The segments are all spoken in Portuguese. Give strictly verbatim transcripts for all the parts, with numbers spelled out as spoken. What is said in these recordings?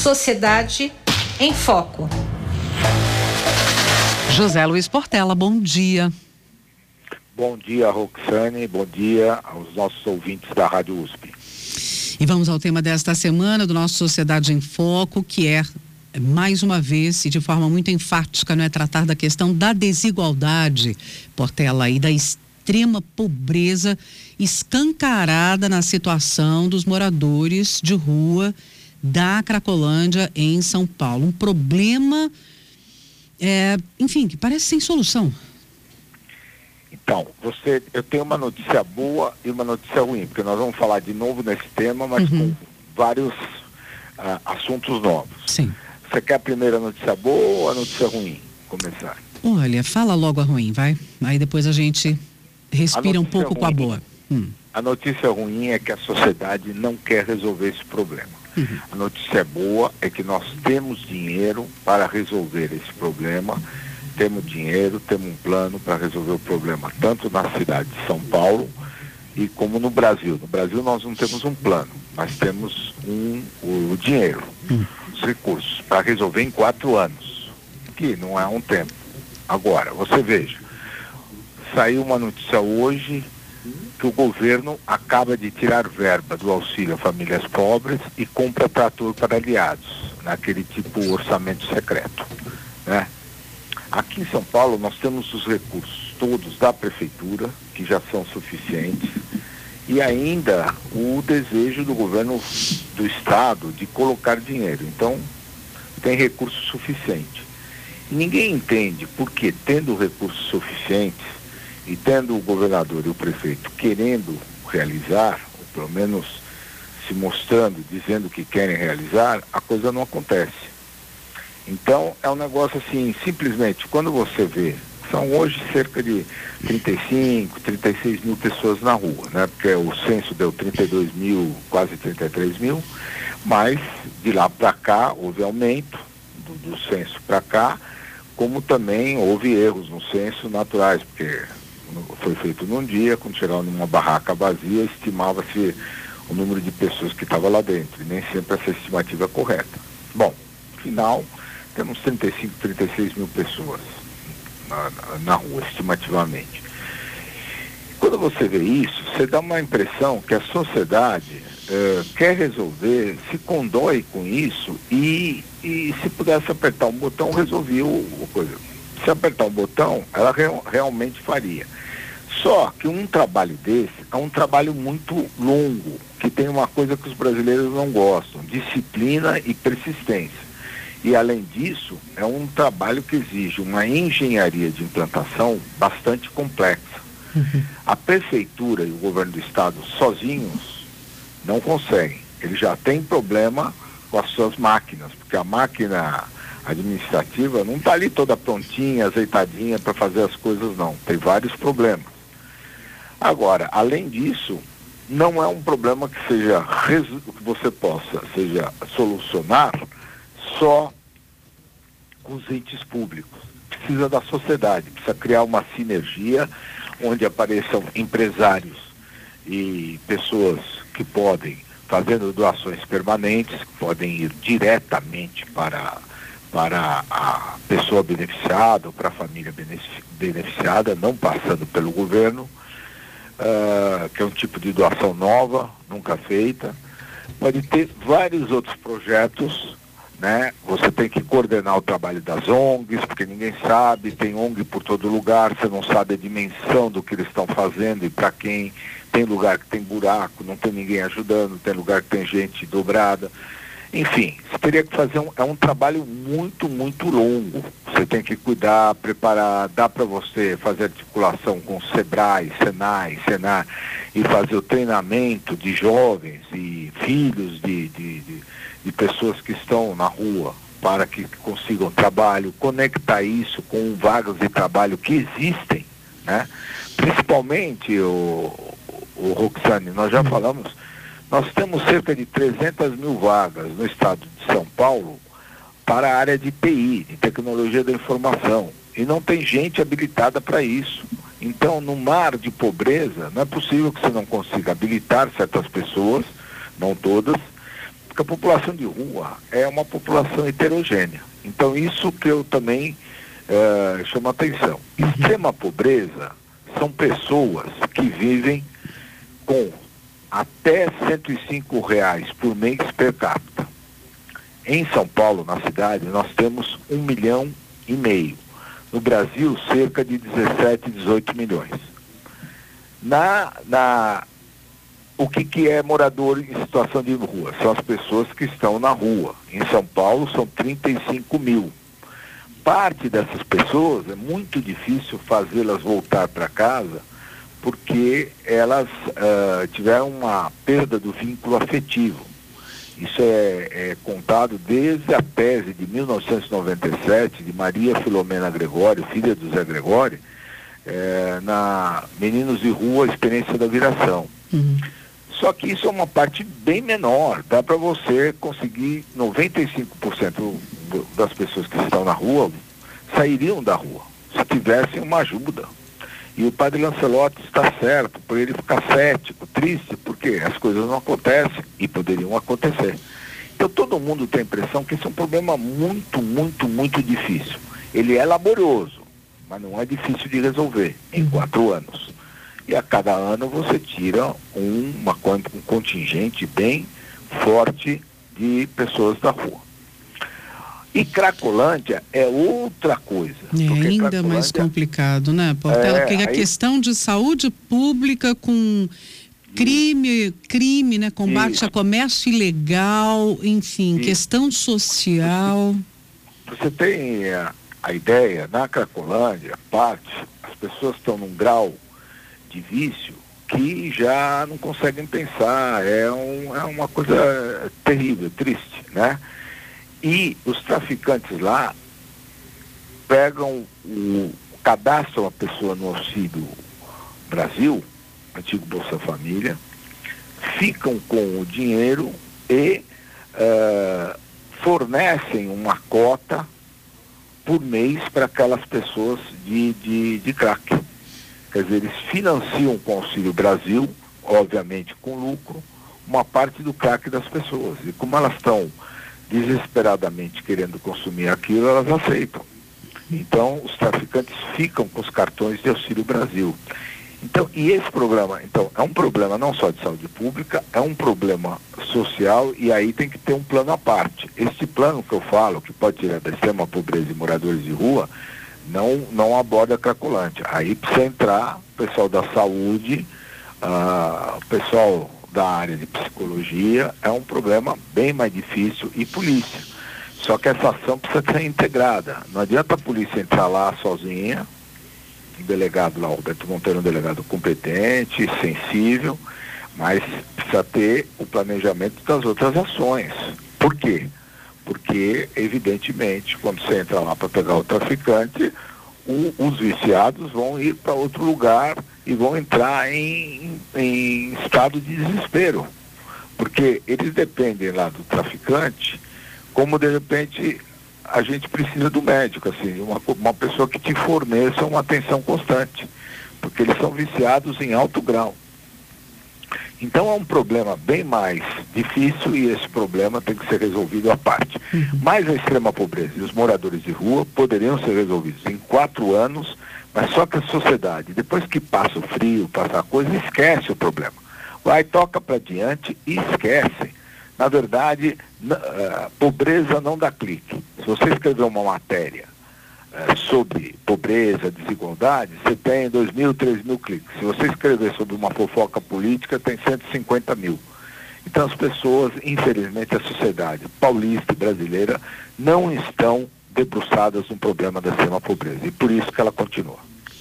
Sociedade em Foco. José Luiz Portela, bom dia. Bom dia, Roxane, bom dia aos nossos ouvintes da Rádio U S P. E vamos ao tema desta semana do nosso Sociedade em Foco, que é, mais uma vez e de forma muito enfática, não é, tratar da questão da desigualdade, Portela, e da extrema pobreza escancarada na situação dos moradores de rua da Cracolândia em São Paulo. Um problema, é, enfim, que parece sem solução. Então, você, eu tenho uma notícia boa e uma notícia ruim, porque nós vamos falar de novo nesse tema, mas uhum. com vários uh, assuntos novos. Sim. Você quer a primeira notícia boa ou a notícia ruim? Começar. Olha, fala logo a ruim, vai. Aí depois a gente respira um pouco ruim, com a boa. Hum. A notícia ruim é que a sociedade não quer resolver esse problema. Uhum. A notícia boa é que nós temos dinheiro para resolver esse problema. Temos dinheiro, temos um plano para resolver o problema, tanto na cidade de São Paulo e como no Brasil. No Brasil nós não temos um plano, mas temos um, o, o dinheiro, hum. os recursos, para resolver em quatro anos, que não é um tempo. Agora, você veja, saiu uma notícia hoje que o governo acaba de tirar verba do auxílio a famílias pobres e compra trator para aliados, naquele tipo orçamento secreto, né? Aqui em São Paulo nós temos os recursos todos da prefeitura, que já são suficientes, e ainda o desejo do governo do estado de colocar dinheiro. Então, tem recurso suficiente. E ninguém entende por que, tendo recursos suficientes, e tendo o governador e o prefeito querendo realizar, ou pelo menos se mostrando, dizendo que querem realizar, a coisa não acontece. Então, é um negócio assim, simplesmente, quando você vê, são hoje cerca de trinta e cinco, trinta e seis mil pessoas na rua, né? Porque o censo deu trinta e dois mil, quase trinta e três mil, mas de lá para cá houve aumento do, do censo para cá, como também houve erros no censo naturais, porque foi feito num dia, quando chegaram numa barraca vazia, estimava-se o número de pessoas que estavam lá dentro, e nem sempre essa estimativa é correta. Bom, no final, temos trinta e cinco, trinta e seis mil pessoas na, na, na rua, estimativamente. Quando você vê isso, você dá uma impressão que a sociedade eh, quer resolver, se condói com isso e, e se pudesse apertar um botão, resolvia o, o coisa. Se apertar um botão, ela real, realmente faria. Só que um trabalho desse é um trabalho muito longo, que tem uma coisa que os brasileiros não gostam, disciplina e persistência. E além disso, é um trabalho que exige uma engenharia de implantação bastante complexa. Uhum. A prefeitura e o governo do estado sozinhos não conseguem. Eles já têm problema com as suas máquinas, porque a máquina administrativa não está ali toda prontinha, azeitadinha para fazer as coisas, não. Tem vários problemas. Agora, além disso, não é um problema que seja que você possa seja solucionar só com os entes públicos. Precisa da sociedade, precisa criar uma sinergia onde apareçam empresários e pessoas que podem, fazendo doações permanentes, que podem ir diretamente para para a pessoa beneficiada ou para a família beneficiada, não passando pelo governo, uh, que é um tipo de doação nova, nunca feita. Pode ter vários outros projetos, né? Você tem que coordenar o trabalho das O N Gs, porque ninguém sabe, tem O N G por todo lugar, você não sabe a dimensão do que eles estão fazendo e para quem. Tem lugar que tem buraco, não tem ninguém ajudando, tem lugar que tem gente dobrada. Enfim, você teria que fazer um, é um trabalho muito, muito longo. Você tem que cuidar, preparar, dá para você fazer articulação com o SEBRAE, SENAI, SENAI, e fazer o treinamento de jovens e filhos de, de, de, de pessoas que estão na rua para que consigam trabalho, conectar isso com vagas de trabalho que existem, né? Principalmente, o, o Roxane, nós já falamos, nós temos cerca de trezentas mil vagas no estado de São Paulo para a área de T I, de tecnologia da informação, e não tem gente habilitada para isso. Então, no mar de pobreza, não é possível que você não consiga habilitar certas pessoas, não todas, que a população de rua é uma população heterogênea. Então isso que eu também uh, chamo a atenção. Extrema pobreza são pessoas que vivem com até cento e cinco reais por mês per capita. Em São Paulo, na cidade, nós temos um milhão e meio. No Brasil, cerca de dezessete, dezoito milhões. Na, na, o que, que é morador em situação de rua? São as pessoas que estão na rua. Em São Paulo, são trinta e cinco mil. Parte dessas pessoas, é muito difícil fazê-las voltar para casa, porque elas uh, tiveram uma perda do vínculo afetivo. Isso é, é contado desde a tese de mil novecentos e noventa e sete, de Maria Filomena Gregório, filha do Zé Gregório, é, na Meninos de Rua, Experiência da Viração. Uhum. Só que isso é uma parte bem menor. Dá para você conseguir noventa e cinco por cento das pessoas que estão na rua sairiam da rua, se tivessem uma ajuda. E o padre Lancelotti está certo, por ele ficar cético, triste, porque as coisas não acontecem e poderiam acontecer. Então todo mundo tem a impressão que esse é um problema muito, muito, muito difícil. Ele é laborioso, mas não é difícil de resolver em quatro anos. E a cada ano você tira um, uma, um contingente bem forte de pessoas da rua. E Cracolândia é outra coisa. É ainda mais complicado, né, Portela? É, porque a aí... questão de saúde pública com crime, crime, né? Combate Isso. a comércio ilegal, enfim, Isso. questão social. Você tem a, a ideia, na Cracolândia, parte, as pessoas estão num grau de vício que já não conseguem pensar. É, um, é uma coisa terrível, triste, né? E os traficantes lá pegam, o, cadastram a pessoa no Auxílio Brasil, antigo Bolsa Família, ficam com o dinheiro e uh, fornecem uma cota por mês para aquelas pessoas de, de, de crack. Quer dizer, eles financiam com o Auxílio Brasil, obviamente com lucro, uma parte do crack das pessoas. E como elas estão desesperadamente querendo consumir aquilo, elas aceitam. Então, os traficantes ficam com os cartões de Auxílio Brasil. Então, e esse problema, então, é um problema não só de saúde pública, é um problema social, e aí tem que ter um plano à parte. Este plano que eu falo, que pode tirar da extrema pobreza e moradores de rua, não, não aborda a Cracolândia. Aí precisa entrar o pessoal da saúde, uh, o pessoal da área de psicologia, é um problema bem mais difícil, e polícia. Só que essa ação precisa ser integrada. Não adianta a polícia entrar lá sozinha, o delegado lá, o Roberto Monteiro é um delegado competente, sensível, mas precisa ter o planejamento das outras ações. Por quê? Porque, evidentemente, quando você entra lá para pegar o traficante, o, os viciados vão ir para outro lugar e vão entrar em, em estado de desespero, porque eles dependem lá do traficante, como de repente a gente precisa do médico, assim, uma, uma pessoa que te forneça uma atenção constante, porque eles são viciados em alto grau. Então é um problema bem mais difícil, e esse problema tem que ser resolvido à parte. Uhum. Mas a extrema pobreza e os moradores de rua poderiam ser resolvidos em quatro anos, mas só que a sociedade, depois que passa o frio, passa a coisa, esquece o problema. Vai, toca para diante e esquece. Na verdade, uh, pobreza não dá clique. Se você escrever uma matéria uh, sobre pobreza, desigualdade, você tem dois mil, três mil cliques. Se você escrever sobre uma fofoca política, tem cento e cinquenta mil. Então as pessoas, infelizmente, a sociedade paulista e brasileira não estão debruçadas no problema da extrema pobreza, e por isso que ela continua.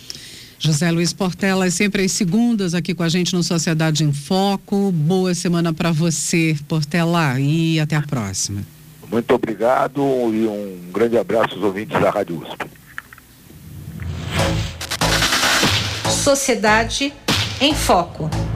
José Luiz Portela, é sempre às segundas aqui com a gente no Sociedade em Foco. Boa semana para você, Portela, e até a próxima. Muito obrigado e um grande abraço aos ouvintes da Rádio U S P. Sociedade em Foco.